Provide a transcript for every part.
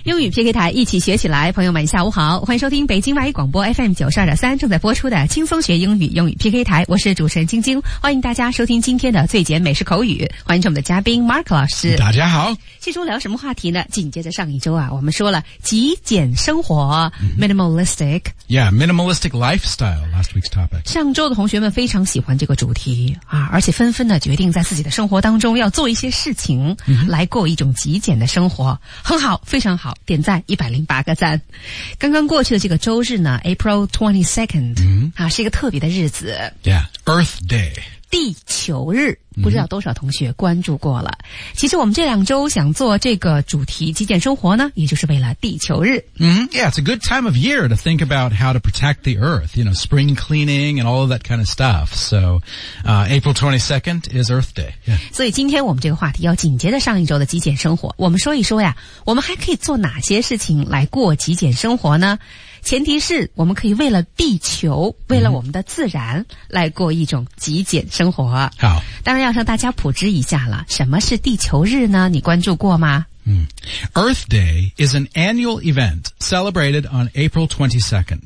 英语 PK 台一起学起来，朋友们下午好，欢迎收听北京外语广播 FM 92.3正在播出的轻松学英语英语 PK 台，我是主持人晶晶，欢迎大家收听今天的最简美式口语，欢迎我们的嘉宾 Mark 老师。 大家好。 这周聊什么话题呢？紧接着上一周啊，我们说了极简生活、minimalistic lifestyle last week's topic。 上周的同学们非常喜欢这个主题啊，而且纷纷的决定在自己的生活当中要做一些事情来过一种极简的生活，很好，非常好，点赞108个赞。刚刚过去的这个周日呢 April 22nd、是一个特别的日子。 Yeah, Earth Day。 地球日，不知道多少同学关注过了。其实我们这2周想做这个主题极简生活呢，也就是为了地球日。 Yeah, it's a good time of year to think about how to protect the earth, you know, spring cleaning and all of that kind of stuff. So, April 22nd is Earth Day. Yeah. 所以今天我们这个话题要紧接着上一周的极简生活，我们说一说呀，我们还可以做哪些事情来过极简生活呢？前提是我们可以为了地球，为了我们的自然来过一种极简生活。 好， 当然要向大家普及一下了，什么是地球日呢？你关注过吗 ？Earth Day is an annual event celebrated on April 22nd.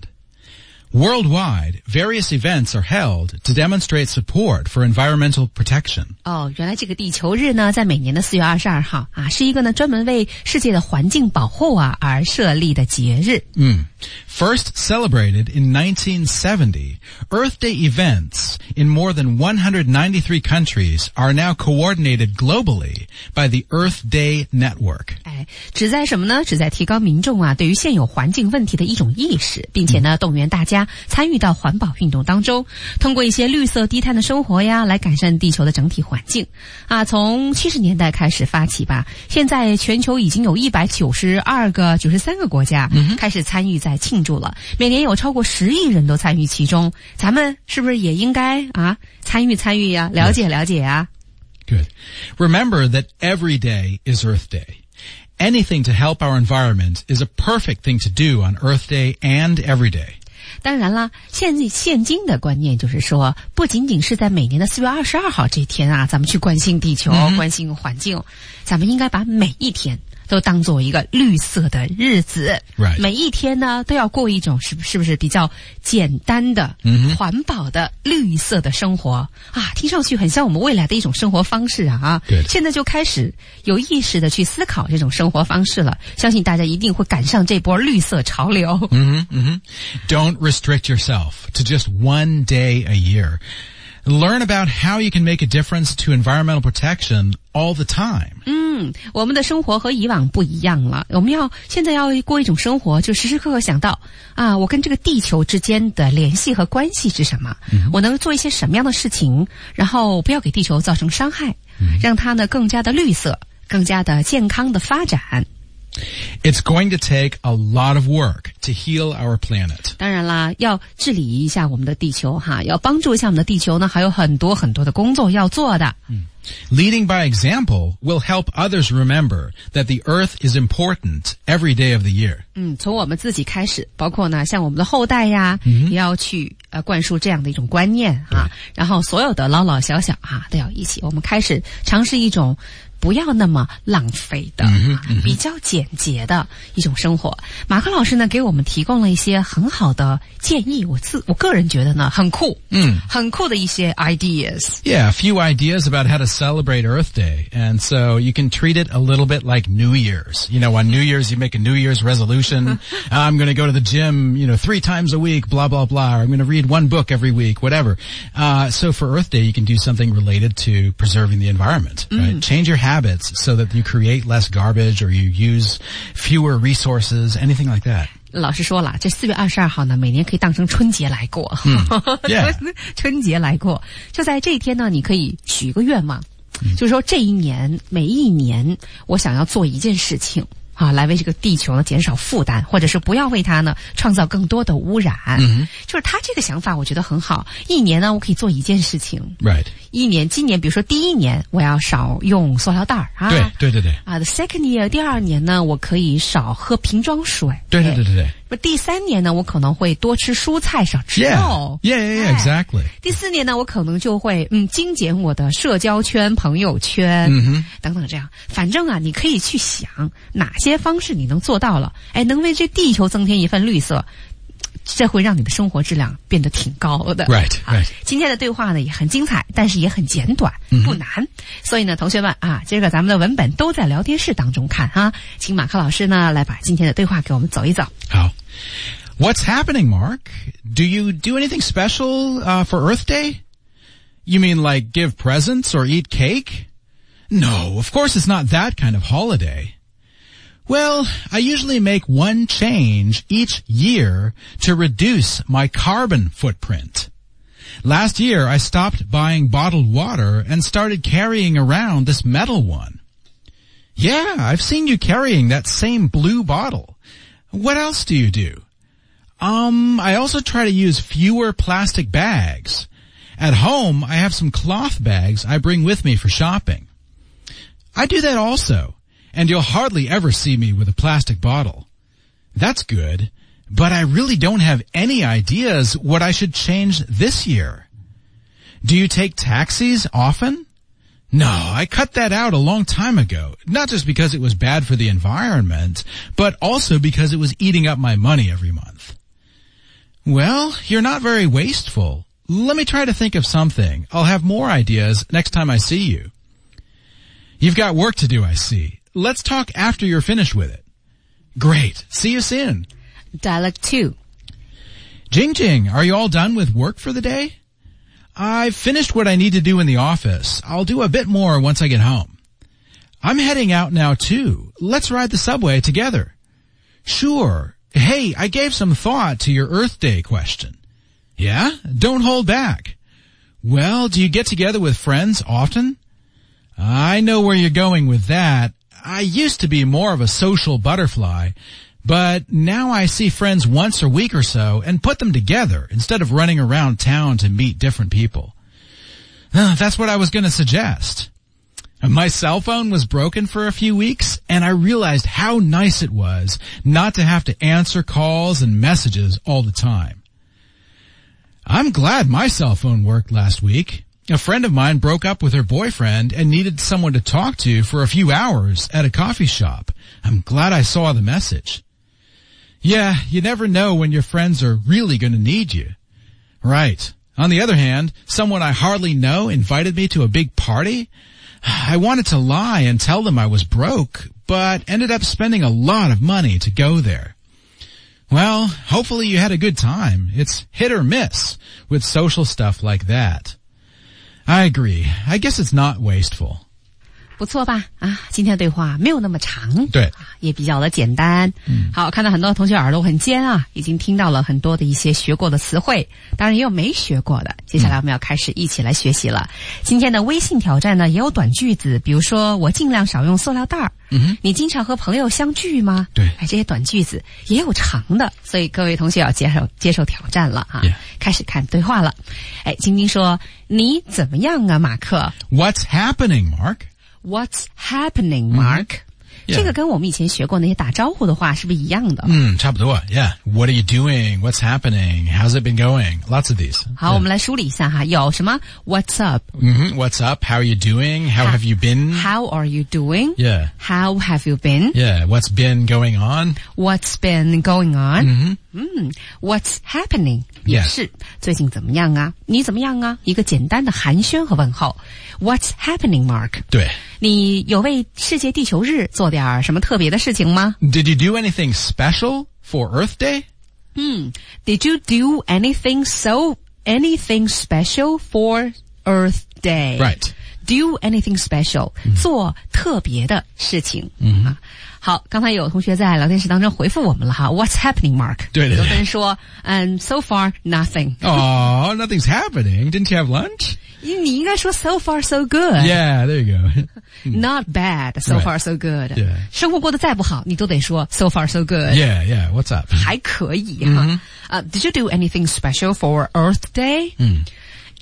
Worldwide, various events are held to demonstrate support for environmental protection. 原来这个地球日呢，在每年的4月22号啊，是一个呢专门为世界的环境保护啊而设立的节日。 First celebrated in 1970, Earth Day events in more than 193 countries are now coordinated globally by the Earth Day Network. 旨在什么呢？旨在提高民众啊对于现有环境问题的一种意识，并且呢动员大家参与到环保运动当中，通过一些绿色低碳的生活呀，来改善地球的整体环境啊。从70年代开始发起吧，现在全球已经有193个国家开始参与在庆祝了，每年有超过10亿人都参与其中，咱们是不是也应该啊参与呀，了解呀。 Good. Remember that every day is Earth Day. Anything to help our environment is a perfect thing to do on Earth Day and every day. 当然啦，现今的观念就是说，不仅仅是在每年的4月22号这天啊，咱们去关心地球、关心环境，咱们应该把每一天都当做一个绿色的日子。 Right. 每一天呢都要过一种是不是比较简单的、环保的、绿色的生活啊？听上去很像我们未来的一种生活方式啊！现在就开始有意识的去思考这种生活方式了，相信大家一定会赶上这波绿色潮流。 Don't restrict yourself to just one day a year.Learn about how you can make a difference to environmental protection all the time. 我们的生活和以往不一样了，我们现在要过一种生活，就时时刻刻想到啊，我跟这个地球之间的联系和关系是什么？我能做一些什么样的事情，然后不要给地球造成伤害，让它呢更加的绿色，更加的健康的发展。 It's going to take a lot of work to heal our planet. 当然啦，要治理一下我们的地球哈，要帮助一下我们的地球呢，还有很多很多的工作要做的。 Leading by example will help others remember that the earth is important every day of the year. 从我们自己开始，包括呢像我们的后代呀，也要去灌输这样的一种观念啊，然后所有的老老小小啊都要一起，我们开始尝试一种不要那么浪费的、比较简洁的一种生活。马克老师呢给我们提供了一些很好的建议，我个人觉得呢很酷，很酷的一些 ideas. Yeah, a few ideas about how to celebrate Earth Day. And so you can treat it a little bit like New Year's. You know, on New Year's you make a New Year's resolution. I'm going to go to the gym, 3 times a week, blah, blah, blah. Or I'm going to read 1 book every week, whatever. So for Earth Day you can do something related to preserving the environment, right? Change your habits so that you create less garbage or you use fewer resources, anything like that. 老师说了，这4月22号呢，每年可以当成春节来过。 Yeah. 春节来过，就在这一天呢，你可以许一个愿望，就是说这一年每一年我想要做一件事情啊，来为这个地球呢减少负担，或者是不要为它呢创造更多的污染。就是他这个想法我觉得很好，一年呢我可以做一件事情。 Right. 今年比如说第一年我要少用塑料袋啊。 对。 The second year 第二年呢，我可以少喝瓶装水。 对。 第三年呢，我可能会多吃蔬菜，少吃肉。 Yeah, exactly. 第四年呢，我可能就会精简我的社交圈、朋友圈，等等这样。反正啊，你可以去想哪些方式你能做到了，能为这地球增添一份绿色。这会让你的生活质量变得挺高的。 Right. 今天的对话呢也很精彩，但是也很简短，不难。所以呢，同学们啊，这个咱们的文本都在聊天室当中看哈。请马克老师呢来把今天的对话给我们走一走。 好。What's happening, Mark? Do you do anything special for Earth Day? You mean like give presents or eat cake? No, of course it's not that kind of holiday.Well, I usually make one change each year to reduce my carbon footprint. Last year, I stopped buying bottled water and started carrying around this metal one. Yeah, I've seen you carrying that same blue bottle. What else do you do? I also try to use fewer plastic bags. At home, I have some cloth bags I bring with me for shopping. I do that also.And you'll hardly ever see me with a plastic bottle. That's good, but I really don't have any ideas what I should change this year. Do you take taxis often? No, I cut that out a long time ago, not just because it was bad for the environment, but also because it was eating up my money every month. Well, you're not very wasteful. Let me try to think of something. I'll have more ideas next time I see you. You've got work to do, I see.Let's talk after you're finished with it. Great. See you soon. Dialogue 2. Jingjing, are you all done with work for the day? I've finished what I need to do in the office. I'll do a bit more once I get home. I'm heading out now too. Let's ride the subway together. Sure. Hey, I gave some thought to your Earth Day question. Yeah? Don't hold back. Well, do you get together with friends often? I know where you're going with that.I used to be more of a social butterfly, but now I see friends once a week or so and put them together instead of running around town to meet different people. That's what I was going to suggest. My cell phone was broken for a few weeks, and I realized how nice it was not to have to answer calls and messages all the time. I'm glad my cell phone worked last week.A friend of mine broke up with her boyfriend and needed someone to talk to for a few hours at a coffee shop. I'm glad I saw the message. Yeah, you never know when your friends are really going to need you. Right. On the other hand, someone I hardly know invited me to a big party. I wanted to lie and tell them I was broke, but ended up spending a lot of money to go there. Well, hopefully you had a good time. It's hit or miss with social stuff like that.I agree. I guess it's not wasteful. 不错吧？啊，今天的对话没有那么长， 对， 也比较的简单。好，看到很多同学耳朵很尖啊，已经听到了很多的一些学过的词汇，当然也有没学过的。接下来我们要开始一起来学习了。今天的微信挑战呢，也有短句子，比如说我尽量少用塑料袋儿。你经常和朋友相聚吗？ 对， 这些短句子也有长的，所以各位同学要接受挑战了啊！ 开始看对话了。晶晶说：“你怎么样啊，马克 ？What's happening, Mark? What's happening, Mark?、这个跟我们以前学过那些打招呼的话是不是一样的？ 差不多 Yeah. What are you doing? What's happening? How's it been going? Lots of these. 好，我们来梳理一下哈。有什么 What's up? What's up? How are you doing? How have you been? How are you doing? Yeah. How have you been? Yeah. What's been going on? What's been going on? What's happening? 也是最近怎么样啊？你怎么样啊？一个简单的寒暄和问候。What's happening, Mark? 对。 你有为世界地球日做点什么特别的事情吗？ Did you do anything special for Earth Day? Did you do anything special for Earth Day? Right. Do anything special. 做特别的事情。好，刚才有同学在聊天室当中回复我们了哈。What's happening, Mark? 对。 有的人说，so far nothing. Oh, nothing's happening. Didn't you have lunch? 你应该说 so far so good. Yeah, there you go. Not bad. So far so good. Yeah. 生活过得再不好，你都得说 so far so good. Yeah. What's up? 还可以哈。Did you do anything special for Earth Day?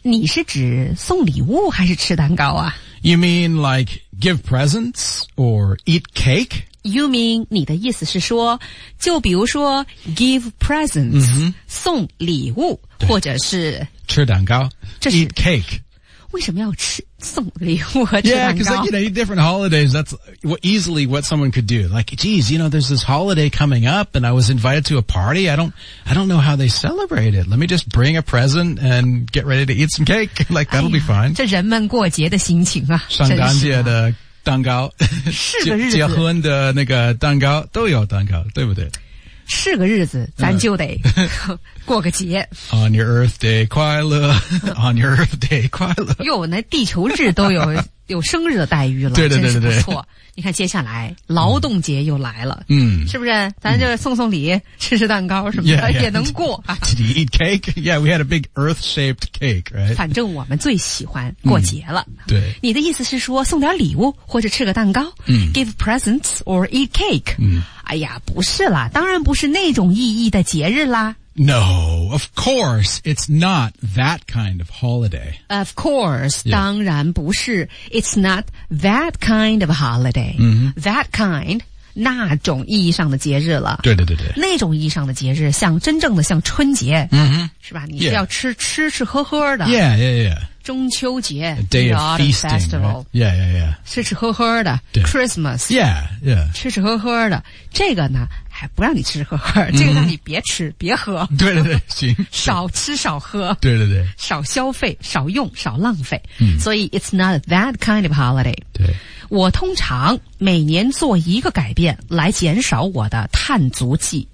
你是指送礼物还是吃蛋糕啊？ You mean like give presents or eat cake? You mean 你的意思是说，就比如说 give presents、送礼物，或者是吃蛋糕， 这是 eat cake. 为什么要送礼物和吃 Yeah, 蛋 because 糕 different holidays, that's easily what someone could do. Like, geez, there's this holiday coming up and I was invited to a party. I don't know how they celebrate it. Let me just bring a present and get ready to eat some cake. Like, that'll be fine. 这人们过节的心情啊， 圣诞节的蛋糕， 是个日子， 结婚的那个蛋糕都有蛋糕，对不对？ 是个日子，咱就得过个节。 On your Earth Day 快乐，On your Earth Day 快乐。 哟，那地球日都有生日的待遇了， 对， 真是不错。你看接下来劳动节又来了，是不是？咱就送礼，吃蛋糕什么的也能过啊。 Did you eat cake? Yeah, we had a big Earth-shaped cake, right? 反正我们最喜欢过节了。 对， 你的意思是说送点礼物或者吃个蛋糕？Give presents or eat cake？哎呀，不是啦，当然不是那种意义的节日啦。 No, of course, it's not that kind of holiday. Of course, 当然不是。It's not that kind of holiday. That kind, 那种意义上的节日了。 对。 那种意义上的节日，真正的像春节，是吧？你是要吃喝喝的。 Yeah. 中秋节 A day of feasting, festival. Right? Yeah. 吃喝喝的 Christmas. Yeah. 吃喝喝的，这个呢还不让你吃喝喝，这个让你别吃别喝。 对，行。 少吃少喝。 对。 少消费，少用，少浪费。所以 it's not that kind of holiday. 对。 我通常每年做一个改变来减少我的碳足迹。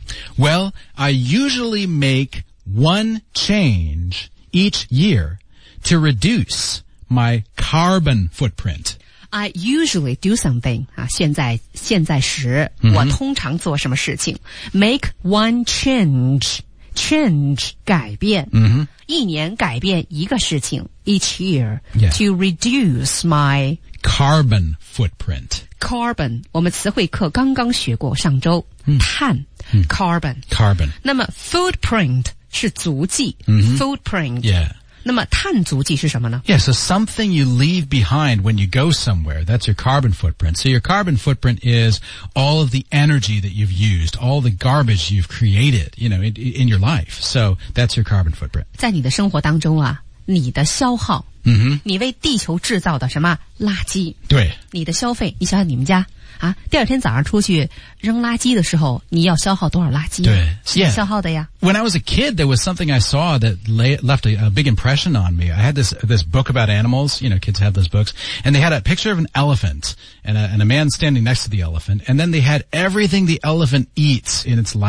Well, I usually make one change each year to reduce my carbon footprint. I usually do something 现在时我通常做什么事情 make one change 改变一年改变一个事情 each year to reduce my carbon footprint. Carbon 我们词汇课刚刚学过，上周碳carbon 那么 footprint 是足迹footprint Yeah 那么碳足迹是什么呢？ Yeah, so something you leave behind when you go somewhere. That's your carbon footprint. So your carbon footprint is all of the energy that you've used, all the garbage you've created, in your life. So that's your carbon footprint. 在你的生活当中啊，你的消耗，你为地球制造的什么垃圾？ 对， 你的消费，你想想你们家啊，第二天早上出去扔垃圾的时候，你要消耗多少垃圾？ 对， 是你消耗的呀。 When I was a kid, there was something I saw that left a big impression on me. I had this book about animals. Kids have those books. And they had a picture of an elephant and a man standing next to the elephant. And then they had everything the elephant eats in its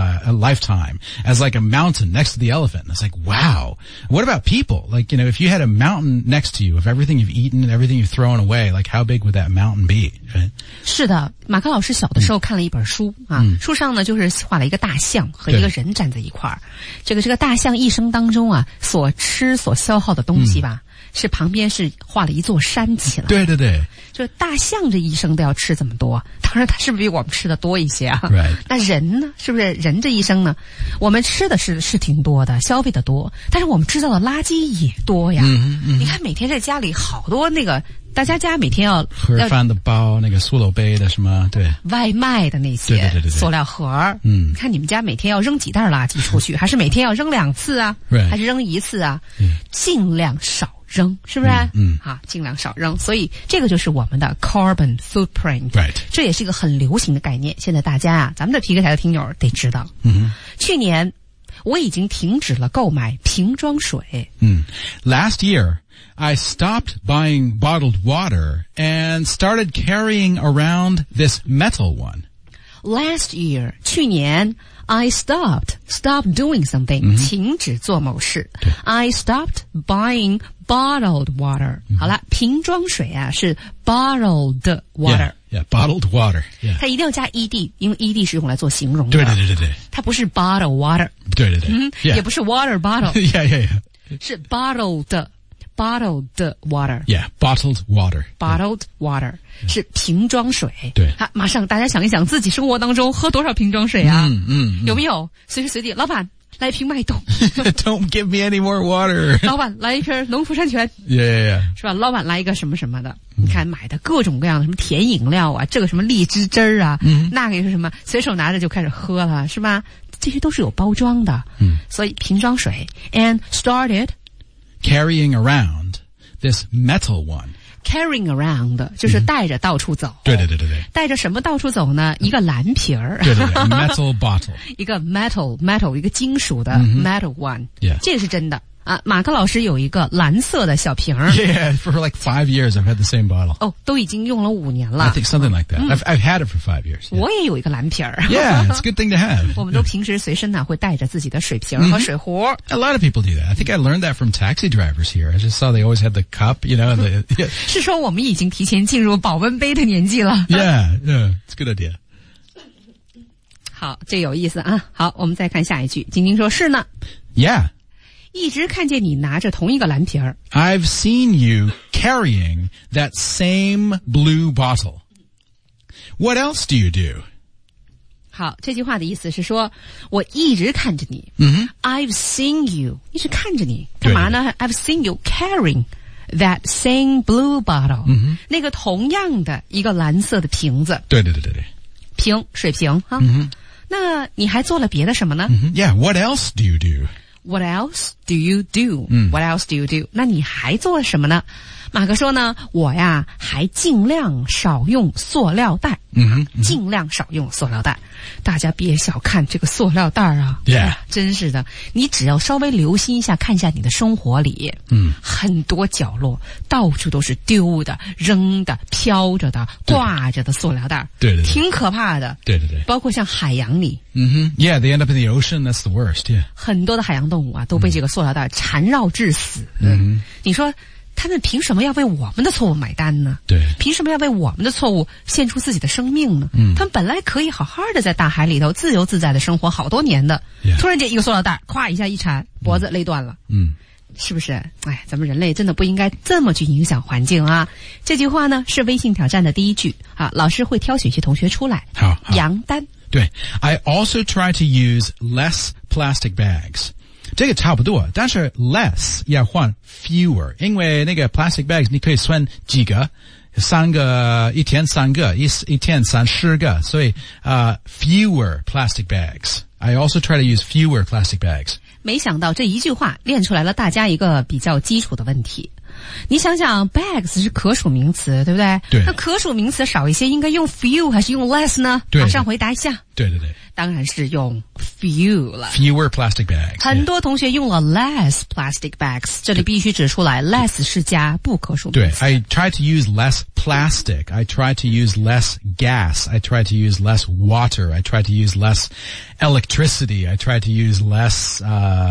lifetime as like a mountain next to the elephant. And it's like, wow. What about people? Like, if you had a mountain next to you of everything you've eaten and everything you've thrown away, like how big would that mountain be? Right? 是的，马克老师小的时候看了一本书书上呢就是画了一个大象和一个人站在一块儿。这个大象一生当中啊，所吃所消耗的东西吧，是旁边是画了一座山起来。 对， 就是大象这一生都要吃这么多，当然它是不是比我们吃的多一些啊？ Right. 那人呢？是不是人这一生呢？我们吃的是挺多的，消费的多，但是我们制造的垃圾也多呀。你看每天在家里好多大家家每天要盒饭的包，那个塑料杯的什么，对， 外卖的那些对塑料盒，看你们家每天要扔几袋垃圾出去，还是每天要扔2次啊？还是扔1次啊？尽量少扔，是不是？尽量少扔。所以这个就是我们的 carbon footprint， 这也是一个很流行的概念。现在大家咱们的皮革台的听友得知道。去年我已经停止了购买瓶装水。 Last year, I stopped buying bottled water and started carrying around this metal one. Last year, 去年 I stopped doing something, 停止做某事。I stopped buying bottled water. 好了，瓶装水啊是 bottled water. Yeah, bottled water. Yeah. 它一定要加 ed， 因为 ed 是用来做形容的。 对。 它不是 bottled water。 对。 也不是 water bottle。 Yeah. 是 bottled water. Yeah, bottled water. Bottled water 是瓶装水。 对。 好，马上大家想一想自己生活当中喝多少瓶装水啊？有没有随时随地？老板， 来一瓶脉动。 Don't give me any more water. 老板来一瓶农夫山泉。 Yeah. 是吧？老板来一个什么什么的，你看买的各种各样的什么甜饮料啊，这个什么荔枝汁儿啊，那个是什么，随手拿着就开始喝了，是吧？这些都是有包装的，所以瓶装水 and started carrying around this metal one.Carrying around 就是带着到处走。 对。 带着什么到处走呢？一个蓝瓶儿。 对 ，metal bottle。 一个 metal 一个金属的 metal one。这个是真的。啊，马克老师有一个蓝色的小瓶儿。 Yeah, for like 5 years I've had the same bottle. 哦，都已经用了5年了。 I think something like that. I've had it for 5 years. 我也有一个蓝瓶儿。 Yeah, it's a good thing to have. 我们都平时随身呢会带着自己的水瓶和水壶。 A lot of people do that. I think I learned that from taxi drivers here. I just saw they always had the cup, you know. Yeah. 是说我们已经提前进入保温杯的年纪了。 Yeah, it's a good idea. 好，这有意思啊。好，我们再看下一句。晶晶说是呢。 Yeah. 一直看见你拿着同一个蓝瓶儿。 I've seen you carrying that same blue bottle. What else do you do? 好，这句话的意思是说，我一直看着你。I've seen you， 一直看着你，干嘛呢 ？I've seen you carrying that same blue bottle，那个同样的一个蓝色的瓶子。 对， 瓶，水瓶哈。那你还做了别的什么呢 ？Yeah, what else do you do?What else do you do? What else do you do? 那你还做什么呢？马克说呢，我呀还尽量少用塑料袋。尽量少用塑料袋。大家别小看这个塑料袋啊。 Yeah. 真是的，你只要稍微留心一下，看一下你的生活里，很多角落到处都是丢的、扔的、飘着的、挂着的塑料袋。 对， 挺可怕的。对，包括像海洋里。 Yeah, they end up in the ocean. That's the worst. Yeah. 很多的海洋动物啊都被这个塑料袋缠绕致死。你说他们凭什么要为我们的错误买单呢？ 对， 凭什么要为我们的错误献出自己的生命呢？他们本来可以好好的在大海里头自由自在的生活好多年的，突然间一个塑料袋，咵一下一缠，脖子勒断了。是不是？哎，咱们人类真的不应该这么去影响环境啊！这句话呢是微信挑战的第一句啊，老师会挑选一些同学出来。 好， 杨丹。 对 ，I also try to use less plastic bags。这个差不多，但是 less 要换 fewer， 因为那个 plastic bags 你可以算几个，3个，一天3个，一天30个，所以fewer plastic bags。I also try to use fewer plastic bags。 没想到这一句话练出来了大家一个比较基础的问题。你想想 bags 是可数名词，对不对？ 对。 那可数名词少一些，应该用 few 还是用 less 呢？ 对。 马上回答一下。 对。 当然是用 few 了。 Fewer plastic bags。 很多同学用了 less plastic bags， 这里必须指出来 ，less 是加不可数名词。 对 ，I try to use less plastic. I try to use less gas. I try to use less water. I try to use less electricity. I try to use less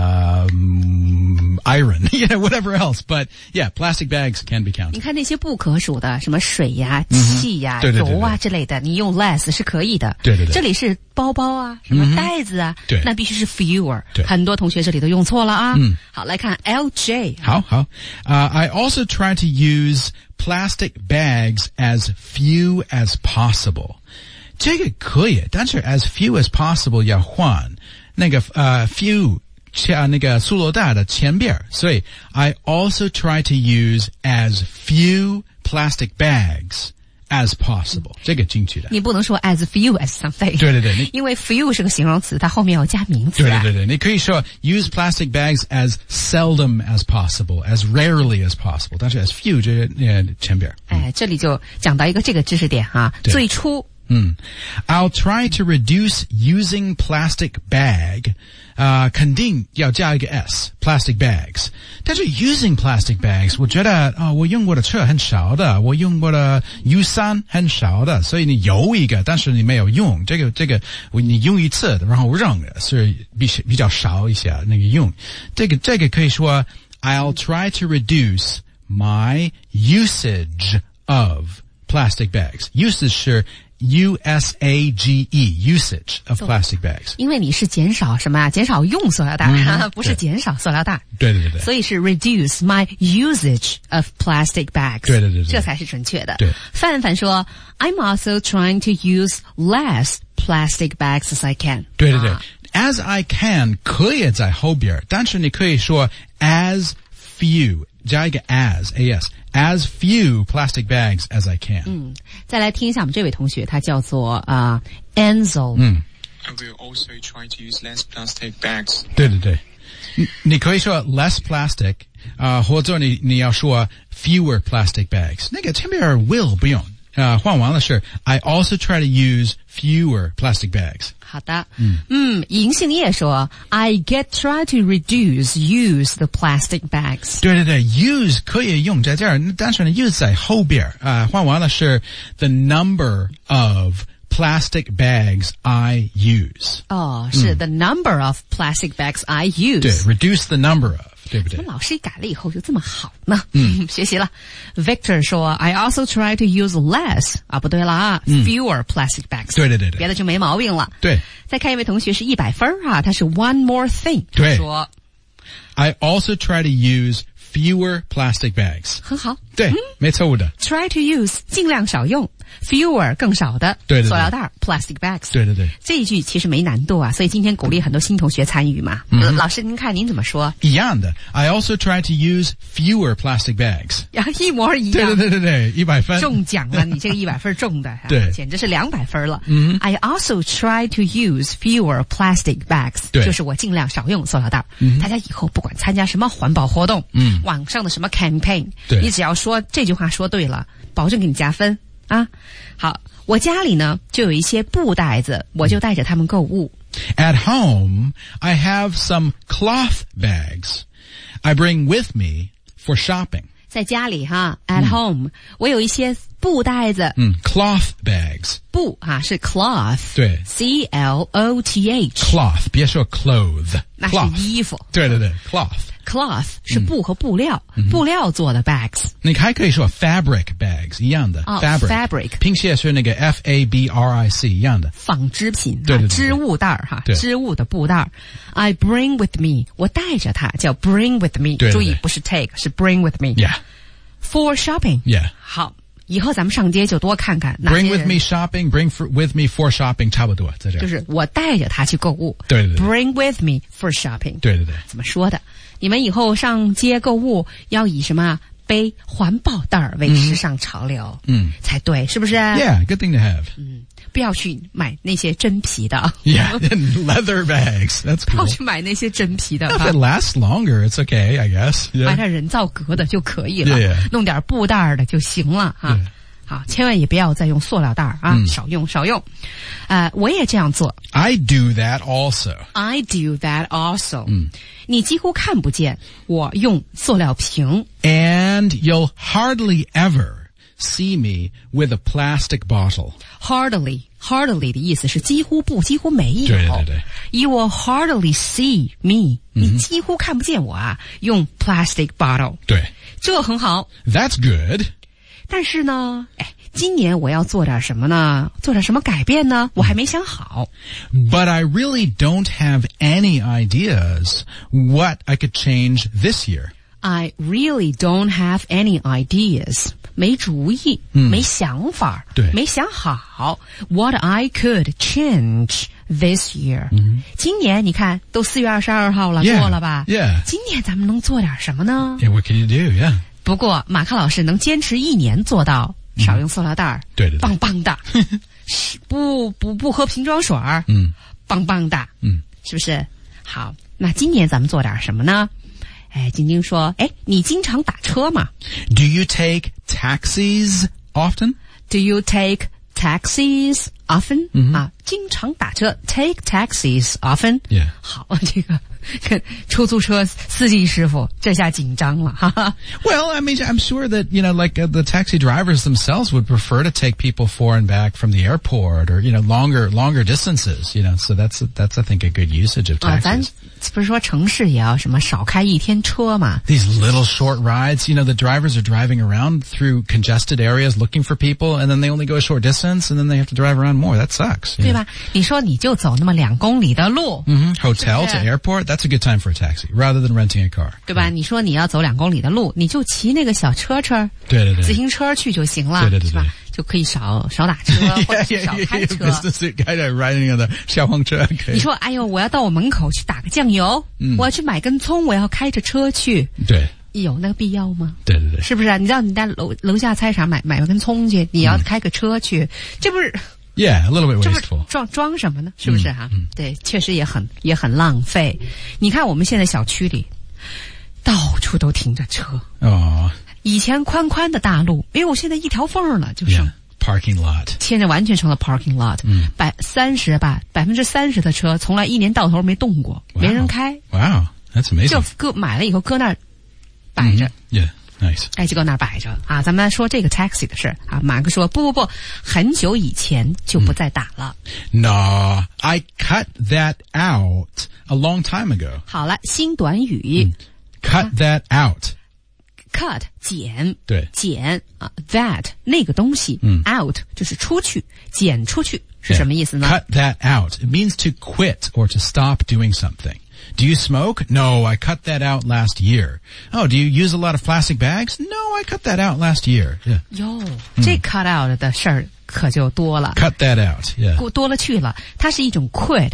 iron. Yeah, whatever else. But yeah, plastic bags can be counted. 你看那些不可数的，什么水呀、气呀、油啊之类的，你用 less 是可以的。 对。 这里是包包啊，什么袋子啊，那必须是 fewer。很多同学这里都用错了啊。好，来看 LJ。 好。I also try to use plastic bags as few as possible. 这个可以，但是 as few as possible 要换那个few 那个塑料袋的前边，所以 I also try to use as few plastic bags as possible， 这个进去的。 你不能说 as few as something。 对， 因为 few 是个形容词，它后面要加名词。 对，你可以说 use plastic bags as seldom as possible, as rarely as possible， 但是 as few 这前边。 这里就讲到一个这个知识点哈，最初。 I'll try to reduce using plastic bag， 肯定要加一个 s plastic bags。但是 using plastic bags， 我觉得我用过的车很少的，我用过的雨伞很少的，所以你有一个，但是你没有用，这个你用一次，然后扔的，所以比较少一些那个用。这个可以说 I'll try to reduce my usage of plastic bags。 usage 是usage usage of plastic bags， 因为你是减少什么啊？减少用塑料袋，不是减少塑料袋。 对， 所以是 reduce my usage of plastic bags。 对， 这才是准确的。 对， 范范说 ，I'm also trying to use less plastic bags as I can。 对， as I can 可以在后边，但是你可以说 as few 加一个 as few plastic bags as I can。 再来听一下我们这位同学，他叫做Enzo。 I will also try to use less plastic bags. 对，你可以说 less plastic，或者你要说 fewer plastic bags。那个前面 will 不用，换完了是 I also try to use fewer plastic bags。 好的，银杏叶说 I try to use the plastic bags。 对，use 可以用在这儿，但是呢 use 在后边，换完了是 the number of plastic bags I use。 是 the number of plastic bags I use。 对 ，reduce the number of。对不对？ 怎么老师一改了以后就这么好呢？学习了。Victor 说 I also try to use less 不对了啊，fewer plastic bags。 对， 别的就没毛病了。 对， 再看一位同学是100分啊，他是 one more thing。 对， 说 I also try to use fewer plastic bags。 很好。 对，没错误的。 Try to use 尽量少用 ，fewer 更少的对塑料袋 plastic bags。 对， 这一句其实没难度啊，所以今天鼓励很多新同学参与嘛。老师您看您怎么说？ 一样的 I also try to use fewer plastic bags。 一模一样。 对，100分。 中奖了，你这个100分中的对， 简直是200分了。I also try to use fewer plastic bags。 对， 就是我尽量少用塑料袋。大家以后不管参加什么环保活动，网上的什么 campaign， 你只要说这句话说对了，保证给你加分啊。好，我家里呢就有一些布袋子，我就带着它们购物。 At home, I have some cloth bags I bring with me for shopping。 在家里哈 ，at home，我有一些布袋子。 cloth bags。 布是 cloth。 对 ，C L O T H。cloth， 别说 cloth， 那是衣服。 对，cloth。cloth 是布和布料，布料做的 bags。 你还可以说 fabric bags 一样的。 fabric 拼写是那个 fabric 一样的。 纺织品， 对， 织物袋织物的布袋。I bring with me， 我带着它，叫 bring with me。注意不是 take， 是 bring with me。Yeah。For shopping。Yeah。好。以后咱们上街就多看看。 Bring with me shopping, bring with me for shopping， 差不多在这。 就是我带着它去购物。 对。 Bring with me for shopping。 对。 怎么说的？你们以后上街购物要以什么背环保袋为时尚潮流？才对，是不是 ？Yeah, good thing to have。 不要去买那些真皮的。 Yeah, leather bags. That's cool. 不要去买那些真皮的。 If it lasts longer, it's okay, I guess. 买点人造革的就可以了。 Yeah. 弄点布袋的就行了哈。好，千万也不要再用塑料袋啊，少用。我也这样做。 I do that also. 你几乎看不见我用塑料瓶。 And you'll hardly ever see me with a plastic bottle. Hardly 的意思是几乎没有。 对。 You will hardly see me. 你几乎看不见我用 plastic bottle. 对， 这很好。 That's good. 但是呢，今年我要做点什么呢？做点什么改变呢？我还没想好。 But I really don't have any ideas what I could change this year. I really don't have any ideas. 没主意，没想法， 对， 没想好。What I could change this year. 今年你看都4月22号了，过了吧？ Yeah. 今年咱们能做点什么呢？ Yeah, what can you do? Yeah. 不过马克老师能坚持1年做到少用塑料袋， 对， 棒棒的。不喝瓶装水，棒棒的，是不是？好，那今年咱们做点什么呢？晶晶说，你经常打车吗？ Do you take taxis often? Do you take taxis often? 经常打车 take taxis often. Yeah. 好，这个跟出租车司机师傅这下紧张了，哈哈。 Well, I mean, I'm sure that, the taxi drivers themselves would prefer to take people for and back from the airport or, longer distances, so that's I think a good usage of taxis. 咱不是说城市也要什么少开1天车嘛？ These little short rides, the drivers are driving around through congested areas looking for people, and then they only go a short distance, and then they have to drive around more. That sucks. 对吧？你说你就走那么2公里的路 ，hotel to airport, that's a good time for a taxi, rather than renting a car. 对吧？你说你要走2公里的路，你就骑那个小车， 对， 自行车去就行了， 对， 是吧？ 就可以少打车或者是少开车。 business kind of riding on the 消防车。 你说，哎呦，我要到我门口去打个酱油，我要去买根葱，我要开着车去。 对。 有那个必要吗？ 对对对， 是不是啊？你知道你在楼下菜场买根葱去，你要开个车去，这不是 ？Yeah, a little bit wasteful. 这不装什么呢？是不是哈？对，确实也很浪费。你看我们现在小区里到处都停着车。 哦。 以前宽宽的大路，因为我现在一条缝了，就剩。 Parking lot. 现在完全成了 parking lot。30%的车从来一年到头没动过，没人开。 Wow, that's amazing. 就买了以后搁那儿摆着。 Yeah, nice. 哎，就搁那儿摆着啊！咱们来说这个 taxi 的事儿啊。马哥说不，很久以前就不再打了。 No, I cut that out a long time ago. 好了，新短语。 Cut that out. Cut 剪， 对， 剪啊 ，that 那个东西，out 就是出去，剪出去是什么意思呢？ Cut that out. It means to quit or to stop doing something. Do you smoke? No, I cut that out last year. Oh, do you use a lot of plastic bags? No, I cut that out last year. Yeah. 哟，这 cut out 的事儿可就多了。 Cut that out. Yeah. 多了去了，它是一种 quit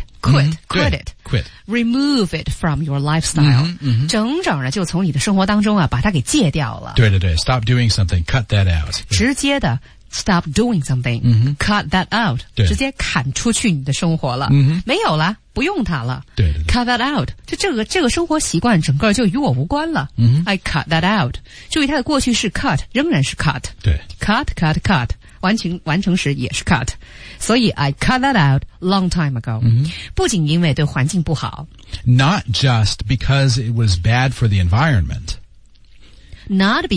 it。Remove it from your lifestyle，整的就从你的生活当中啊，把它给戒掉了。 对 ，stop doing something, cut that out。 直接的 stop doing something，cut that out，直接砍出去你的生活了，没有了，不用它了。 对 ，cut that out， 这个生活习惯整个就与我无关了。I cut that out， 注意它的过去式 cut 仍然是 cut， 对 ，cut。完成时也是 cut， 所以 I cut that out long time ago。不仅因为对环境不好 ，Not just because it was bad for the environment。 Not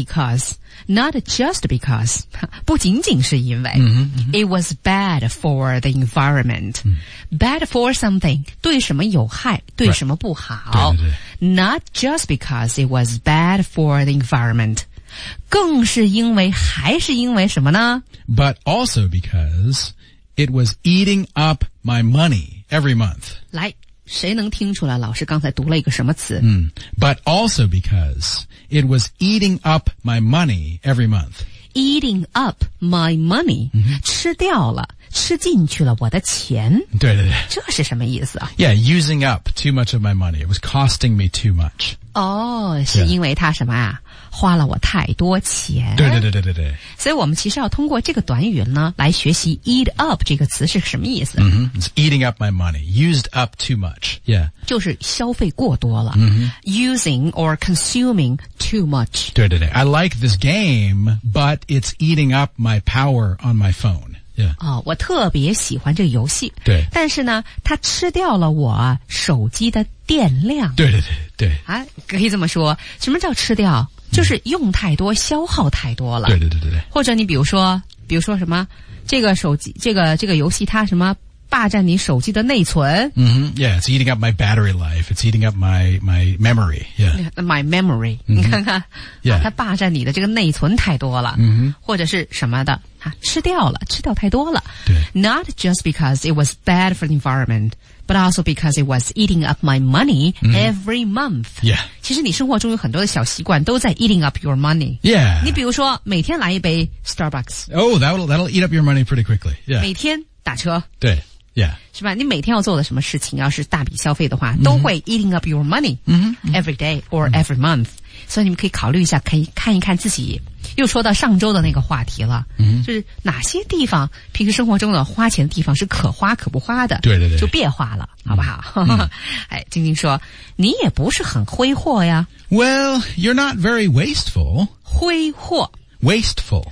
just because， 不仅仅是因为，it was bad for the environment。Bad for something， 对什么有害，对什么不好。Not just because it was bad for the environment。更是因为，还是因为什么呢 ？But also because it was eating up my money every month. 来，谁能听出来老师刚才读了一个什么词 ？But also because it was eating up my money every month. Eating up my money，吃掉了，吃进去了我的钱。 对， 这是什么意思啊 ？Yeah, using up too much of my money. It was costing me too much. 哦，是因为他什么啊？花了我太多钱。 对。 所以我们其实要通过这个短语呢，来学习 eat up 这个词是什么意思。 It's eating up my money. Used up too much. Yeah. 就是消费过多了。Using or consuming too much. 对。I like this game, but it's eating up my power on my phone.Yeah. 哦，我特别喜欢这个游戏。 对。 但是呢，它吃掉了我手机的电量。 对。 啊，可以这么说。什么叫吃掉？就是用太多，消耗太多了。 对。 或者你比如说什么，这个手机，这个游戏它什么霸占你手机的内存。 Yeah, it's eating up my battery life. It's eating up my memory. Yeah. My memory. 你看看，它霸占你的这个内存太多了。或者是什么的，吃掉太多了。 对。 Not just because it was bad for the environment, but also because it was eating up my money every month. Yeah. 其实你生活中有很多的小习惯都在 eating up your money. Yeah. 你比如说每天来一杯 Starbucks. Oh, that'll eat up your money pretty quickly. Yeah. 每天打车。 对。Yeah. 是吧？你每天要做的什么事情，要是大笔消费的话，都会 eating up your money every day or every month. 所以你们可以考虑一下，可以看一看自己。又说到上周的那个话题了，就是哪些地方平时生活中的花钱的地方是可花可不花的， 对， 就别花了，好不好？哎，晶晶说你也不是很挥霍呀。 Well, you're not very wasteful. 挥霍。 Wasteful.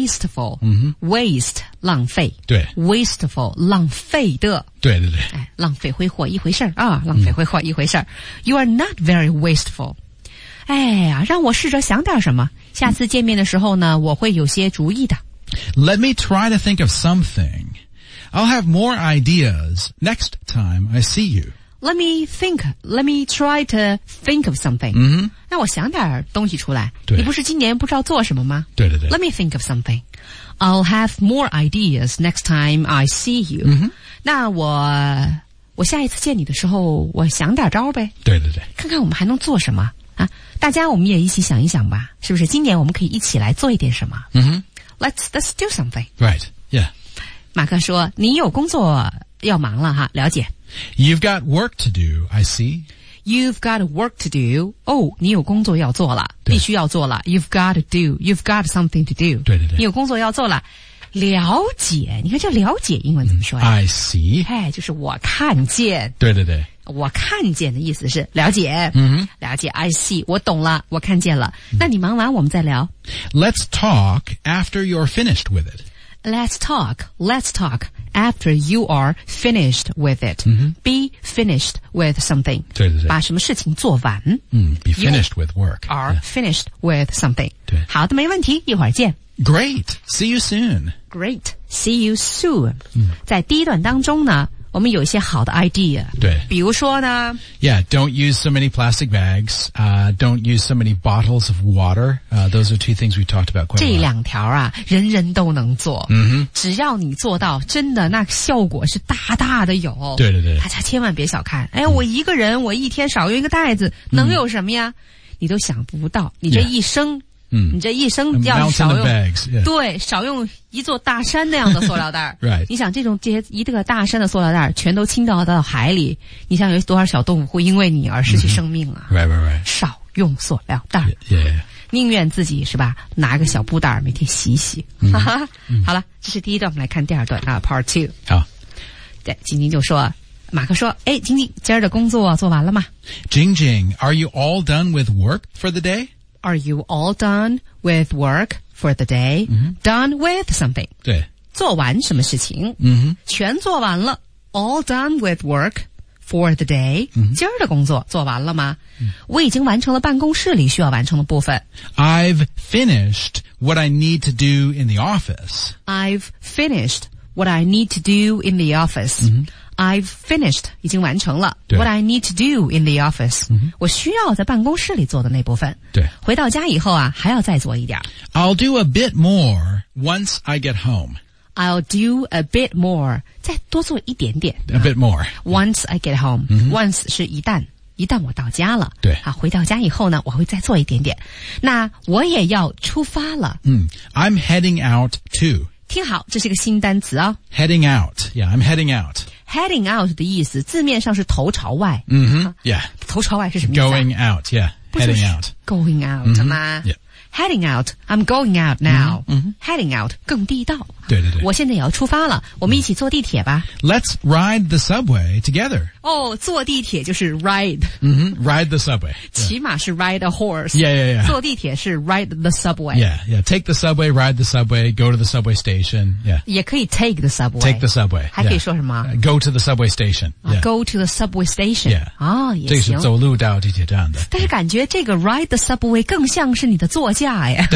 Waste 浪费。 对。 Wasteful 浪费的。 对。 哎，浪费挥霍一回事儿啊，浪费挥霍一回事儿。You are not very wasteful. 哎呀，让我试着想点什么。下次见面的时候呢，我会有些主意的。 Let me try to think of something. I'll have more ideas next time I see you. Let me try to think of something. 让我想点东西出来。你不是今年不知道做什么吗？ 对。 Let me think of something. I'll have more ideas next time I see you. 那我下一次见你的时候，我想点招呗。 对。 看看我们还能做什么啊？大家我们也一起想一想吧，是不是？今年我们可以一起来做一点什么 let's do something. Right. Yeah. 马克说你有工作要忙了哈，了解。 You've got work to do, I see. You've got work to do. 哦，你有工作要做了， 对必须要做了。You've got to do. You've got something to do. 对， 你有工作要做了。了解，你看这了解英文怎么说呀？ I see. 哎，就是我看见。 对。 我看见的意思是了解。了解 I see. 我懂了，我看见了。那你忙完我们再聊。 Let's talk after you're finished with it. Let's talk after you are finished with it. Be finished with something. 对。 把什么事情做完。 Be finished with work. Are finished with something. 对。 好的，没问题，一会儿见。 Great. See you soon. Great. See you soon. 在第一段当中呢，我们有一些好的 idea. 对。 比如说呢 Yeah, don't use so many plastic bags. Don't use so many bottles of water. Those are two things we talked about quite a 这 lot. 两条啊，人人都能做。只要你做到，真的那效果是大大的有。 对。 大家千万别小看。哎，我一个人，我一天少用一个袋子，能有什么呀？你都想不到，你这一生。你这一生要少用 bags, yeah. 对，少用一座大山那样的塑料袋。 Right. 你想这些一个大山的塑料袋全都倾倒到海里，你想有多少小动物会因为你而失去生命啊？ Right. 少用塑料袋。 Yeah. 宁愿自己是吧，拿个小布袋每天洗洗。好了，这是第一段，我们来看第二段啊 ，Part 2。 好。 对，晶晶就说，马克说，哎，晶晶，今儿的工作做完了吗？ Jing, are you all done with work for the day?Are you all done with work for the day? Done with something. 对。 做完什么事情？全做完了。All done with work for the day. 今儿的工作做完了吗？我已经完成了办公室里需要完成的部分。 I've finished what I need to do in the office. I've finished what I need to do in the office. I've finished 已经完成了 what I need to do in the office. 我需要在办公室里做的那部分。 对。 回到家以后啊，还要再做一点。 I'll do a bit more once I get home. I'll do a bit more. 再多做一点点。 A bit more. Once I get home. Once 是一旦我到家了。 对。 啊，回到家以后呢，我会再做一点点。那我也要出发了。 I'm heading out too. 听好，这是个新单词啊。 Heading out. Yeah, I'm heading out.Heading out 的意思，字面上是头朝外。 Yeah. 头朝外是什么意思 ？Going out, yeah. Heading out. Going out 吗？ Yeah. Heading out. I'm going out now. Heading out 更地道。 对。 我现在也要出发了，我们一起坐地铁吧。 Let's ride the subway together. 哦，坐地铁就是 ride. Ride the subway. 骑马是 ride a horse. Yeah. 坐地铁是 ride the subway. Yeah. Take the subway, ride the subway, go to the subway station. Yeah. 也可以 take the subway. Take the subway. 还可以说什么 ？Go to the subway station. Yeah. Go to the subway station. Yeah. 啊，也行。 这个是走路到地铁站的。 但是感觉这个 ride the subway 更像是你的座驾呀。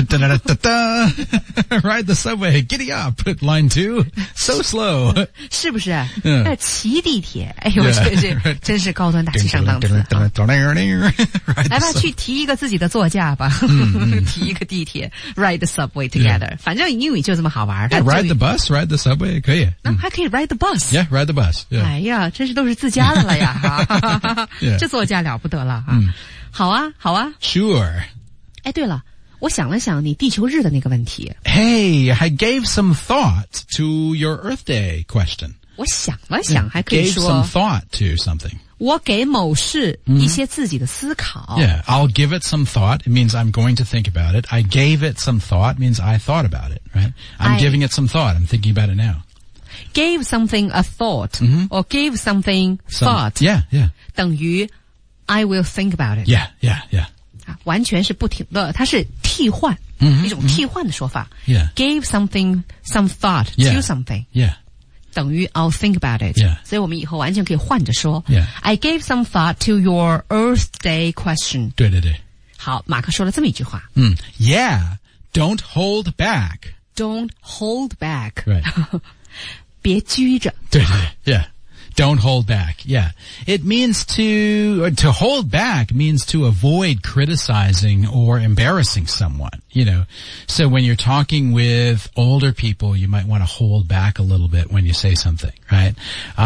Ride the subway, giddy up. Line 2, so slow. 是不是？骑地铁，哎呦，这真是高端大气上档次。来吧，去提一个自己的座驾吧，提一个地铁 ，ride the subway together。反正英语就这么好玩。 Ride the bus, ride the subway 可以。 还可以 ride the bus。 Yeah, ride the bus. 哎呀，真是都是自家的了呀！这座驾了不得了啊！好啊。 Sure. 哎，对了。我想了想你地球日的那个问题。 Hey, I gave some thought to your Earth Day question. 我想了想，还可以说 gave some thought to something. 我给某事一些自己的思考。 Yeah, I'll give it some thought. It means I'm going to think about it. I gave it some thought means I thought about it, right? I'm giving it some thought. I'm thinking about it now. Gave something a thought, or gave something thought. Yeah. 等于 I will think about it. Yeah. 完全是不停的，它是替换，一种替换的说法。 Yeah. Gave something some thought to something. Yeah. 等于 I'll think about it. Yeah. 所以我们以后完全可以换着说。 Yeah. I gave some thought to your Earth Day question. 对。 好，马克说了这么一句话。 Yeah. Don't hold back. Don't hold back. Right. 别拘着。 对。Yeah.Don't hold back. Yeah. It means to hold back means to avoid criticizing or embarrassing someone. you know. So when you're talking with older people, you might want to hold back a little bit when you say something, right?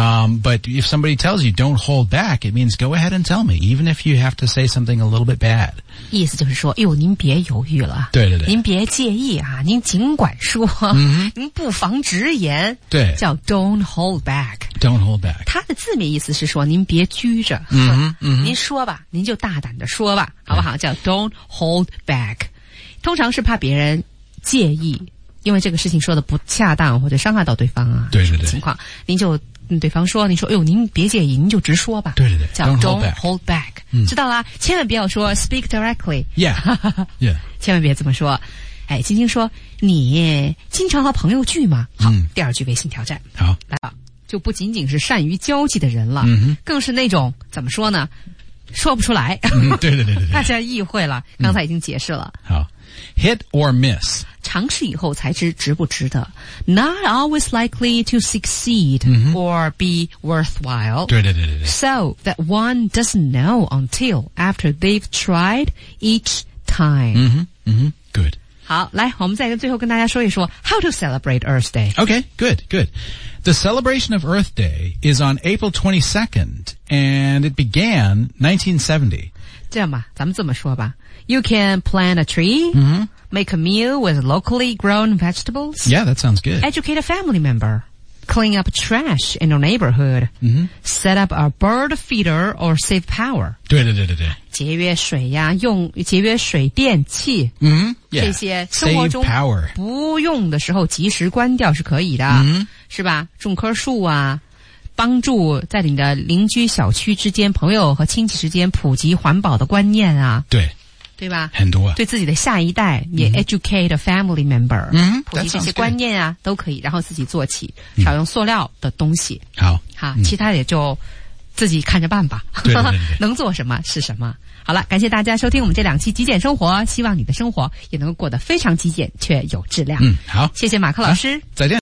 But if somebody tells you don't hold back, it means go ahead and tell me, even if you have to say something a little bit bad. 意思就是说，您别犹豫了， 对对对， 您别介意啊，您尽管说，您不妨直言， 对， 叫 don't hold back。Don't hold back。 它的字面意思是说，您别拘着，您说吧，您就大胆的说吧，好不好？叫 don't hold back。通常是怕别人介意，因为这个事情说的不恰当或者伤害到对方啊。 对对对， 情况您就对方说，您说，您别介意，您就直说吧。 对对对， 叫 don't hold back。知道啦，千万不要说 speak directly。Yeah， 千万别这么说。哎，晶晶说，你经常和朋友聚吗？好，第二句微信挑战。 好， 来吧，就不仅仅是善于交际的人了，更是那种怎么说呢？说不出来。 对对对对， 大家意会了，刚才已经解释了。 好。Hit or miss. 尝试以后才知值不值得。Not always likely to succeed or be worthwhile. 对对对对对。 So that one doesn't know until after they've tried each time. Good. 好，来，我们再最后跟大家说一说 how to celebrate Earth Day. Okay, good. The celebration of Earth Day is on April 22nd, and it began 1970. 这样吧，咱们这么说吧。You can plant a tree, make a meal with locally grown vegetables. Yeah, that sounds good. Educate a family member. Clean up trash in your neighborhood. Set up a bird feeder or save power. 对对对对对。 节约水呀，节约水电气。这些生活中不用的时候及时关掉是可以的，是吧？种棵树啊。帮助在你的邻居小区之间、朋友和亲戚之间普及环保的观念啊，对吧？ 很多啊， 对自己的下一代也 educate a family member，普及这些观念啊都可以，然后自己做起，少用塑料的东西。 好， 其他也就自己看着办吧。 对对对能做什么是什么。好了，感谢大家收听我们这2期极简生活，希望你的生活也能够过得非常极简却有质量。 好， 谢谢马克老师， 再见。